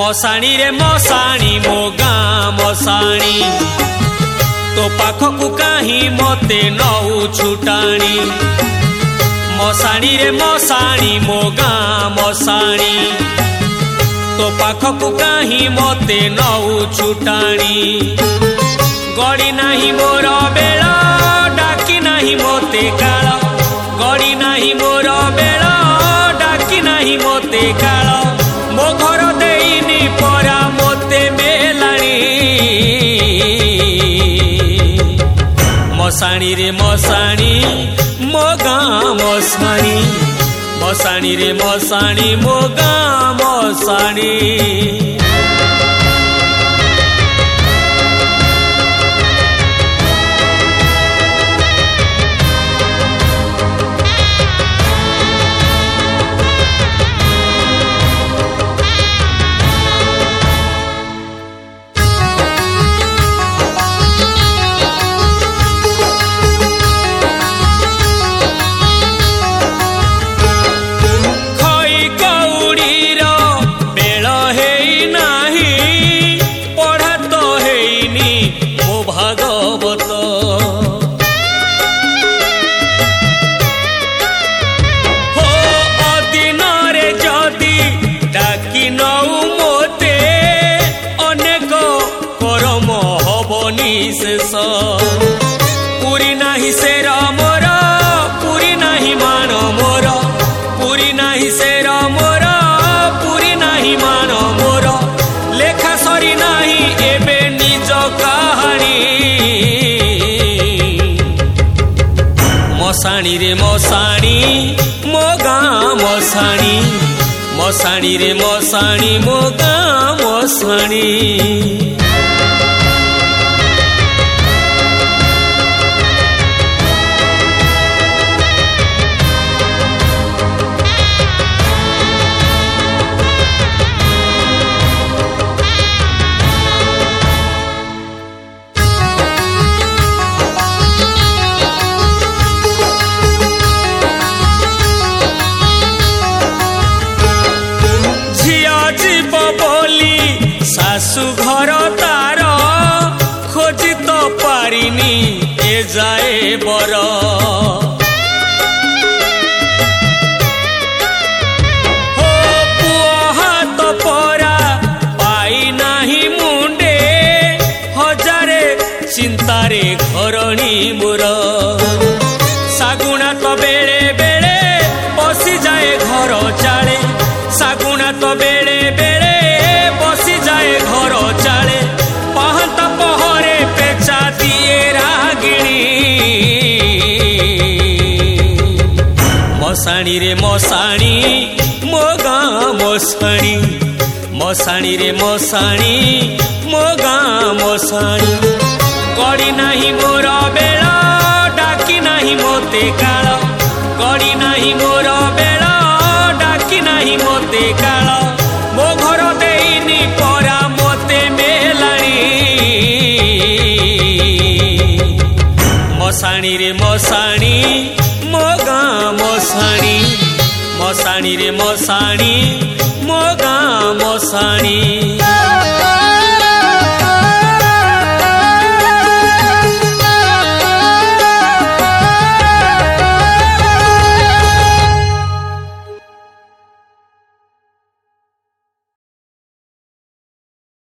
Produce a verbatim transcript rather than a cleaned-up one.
मशाणी रे मशाणी मो गाँ मशाणी तो पाखकु काहीं मते नऊ छुटाणी। मशाणी रे मशाणी मो गाँ मशाणी तो पाखकु काहीं मते नऊ छुटाणी। गड़ी नाही मोर बेल डाकी नाही मोते काल, गड़ी नाही मोर बेल डाकी नाही मोते काल। मो घर देइनी परा मोते मेलाणी। मशाणी रे मशाणी मो गाँ मशाणी, मशाणी रे मशाणी मो गाँ मशाणी। पुरी नाही से मोर पुरी नाही मान मोर, पुरी नाही से मोर पुरी नाही मान मोर। लेखा सरी नाही एबे निज कहानी। मशाणी रे मशाणी मो गाँ मशाणी, मशाणी रे मशाणी मो गाँ मशाणी। सासु घर तार खोजी तो पारिनी ए जाए बर। हो पुओ हाथ परा पाई नाही मुंडे, हजारे चिंतारे घरणी मोर। सागुणा तो बेले बेले बसी जाए घर चाले, सागुणा तो बेले बेले बसी जाए घर चाले। पाहता पहरे पेचा दिए रागिणी। मशाणी रे मशाणी मो गाँ मशाणी, मशाणी रे मशाणी मो गाँ मशाणी। गड़ी नाही मोर बेल डाकी नाही मोते काल, गड़ी नाही मोर बेल डाकी नाही मोते काल। मो घर देइनी परा मोते मेलाणी। मशाणी रे मशाणी मो गाँ मशाणी, मशाणी रे मशाणी मो गाँ मशाणी।